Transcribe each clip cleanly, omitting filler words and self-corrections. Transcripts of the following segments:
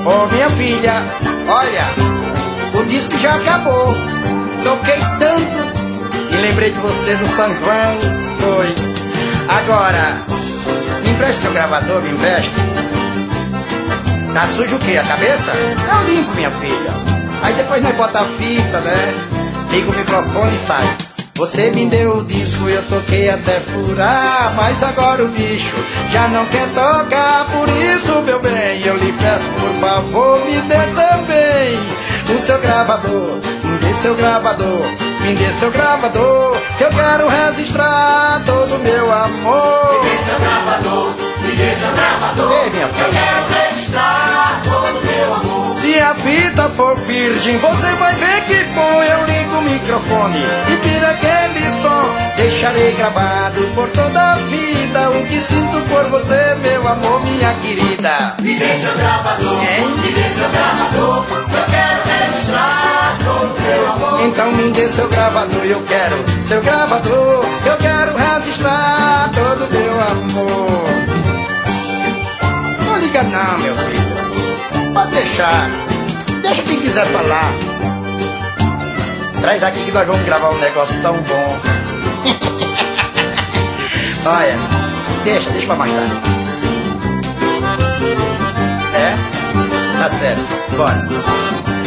Ô minha filha, olha, o disco já acabou. Toquei tanto e lembrei de você no São João. Foi. Agora, me empreste seu gravador, me empreste. Tá sujo o quê? A cabeça? Eu limpo, minha filha. Aí depois nós bota a fita, né? Liga o microfone e sai. Você me deu o disco, eu toquei até furar, mas agora o bicho já não quer tocar. Por isso, meu bem, eu lhe peço, por favor, me dê também o seu gravador. Me dê seu gravador, me dê seu gravador, que eu quero registrar todo o meu amor. Me dê seu gravador, me dê seu gravador. Ei, minha filha, eu quero registrar todo o meu amor. se a fita for virgem, você vai ver que bom. Eu ligo o microfone e tiro aquele som. Deixarei gravado por toda a vida o que sinto por você, meu amor, minha querida. Me dê seu gravador, me dê seu gravador, eu quero registrar todo o meu amor. Então me dê seu gravador, eu quero seu gravador, eu quero registrar todo o meu amor. Não liga não, meu filho. Pode deixar. Deixa quem quiser falar. Traz aqui que nós vamos gravar um negócio tão bom. Olha, deixa pra mais tarde. É? Tá certo, bora.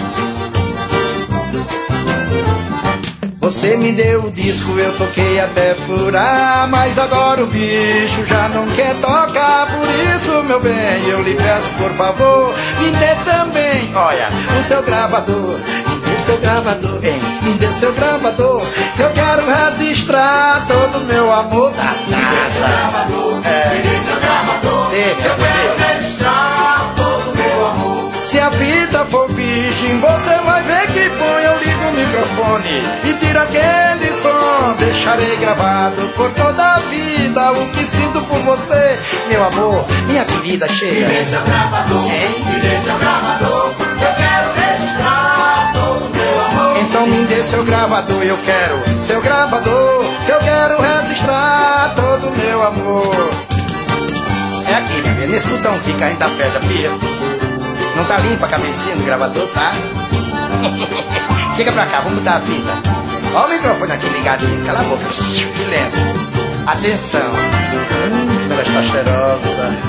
Você me deu o disco, eu toquei até furar, mas agora o bicho já não quer tocar. Por isso, meu bem, eu lhe peço, por favor, me dê também, olha, o seu gravador. Me dê seu gravador, hein? Me dê seu gravador, que eu quero registrar todo o meu amor da Me dê seu gravador, me dê seu gravador, eu quero registrar todo o meu amor. Se a fita for virgem, você vai ver que bom. Eu ligo o microfone e tiro aquele som. Deixarei gravado por toda a vida o que sinto por você, meu amor, minha querida, chega. Me dê seu gravador, me dê seu gravador, eu quero registrar todo o meu amor. Então me dê seu gravador, eu quero seu gravador, eu quero registrar todo o meu amor. É aqui, minha filha, nesse botãozinho que a gente aperta, filha. Não tá limpa a cabecinha do gravador, tá? Chega pra cá, vamos mudar a fita. Ó o microfone aqui ligadinho, cala a boca. Silêncio. Atenção. Ela está cheirosa.